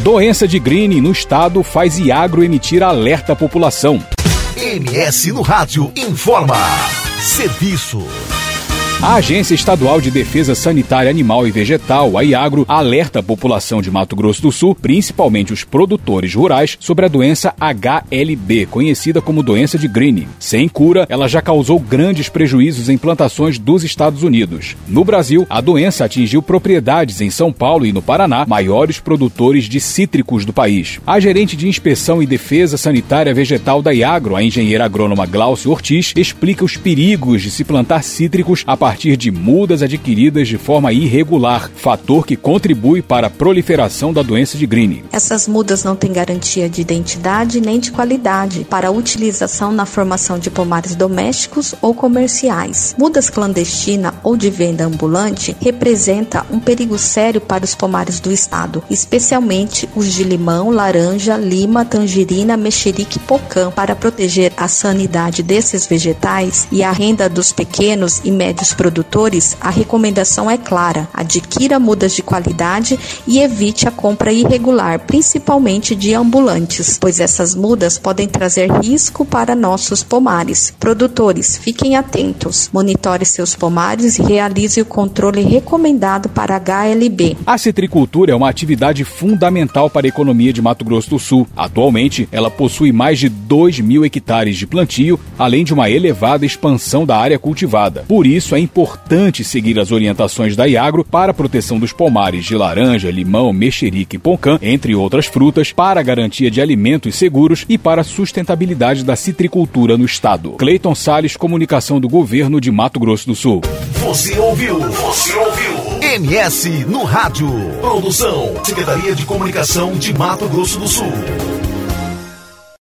Doença de Green no estado faz Iagro emitir alerta à população. MS no Rádio informa. Serviço. A Agência Estadual de Defesa Sanitária Animal e Vegetal, a Iagro, alerta a população de Mato Grosso do Sul, principalmente os produtores rurais, sobre a doença HLB, conhecida como doença de Green. Sem cura, ela já causou grandes prejuízos em plantações dos Estados Unidos. No Brasil, a doença atingiu propriedades em São Paulo e no Paraná, maiores produtores de cítricos do país. A gerente de Inspeção e Defesa Sanitária Vegetal da Iagro, a engenheira agrônoma Glaucia Ortiz, explica os perigos de se plantar cítricos a partir de mudas adquiridas de forma irregular, fator que contribui para a proliferação da doença de Green. Essas mudas não têm garantia de identidade nem de qualidade para a utilização na formação de pomares domésticos ou comerciais. Mudas clandestina ou de venda ambulante representa um perigo sério para os pomares do estado, especialmente os de limão, laranja, lima, tangerina, mexerique e pocã. Para proteger a sanidade desses vegetais e a renda dos pequenos e médios produtores, a recomendação é clara: adquira mudas de qualidade e evite a compra irregular, principalmente de ambulantes, pois essas mudas podem trazer risco para nossos pomares. Produtores, fiquem atentos, monitore seus pomares e realize o controle recomendado para HLB. A citricultura é uma atividade fundamental para a economia de Mato Grosso do Sul. Atualmente, ela possui mais de 2.000 hectares de plantio, além de uma elevada expansão da área cultivada. Por isso, é importante seguir as orientações da Iagro para a proteção dos pomares de laranja, limão, mexerique e pocã, entre outras frutas, para a garantia de alimentos seguros e para a sustentabilidade da citricultura no estado. Cleiton Salles, Comunicação do Governo de Mato Grosso do Sul. Você ouviu MS no Rádio. Produção, Secretaria de Comunicação de Mato Grosso do Sul.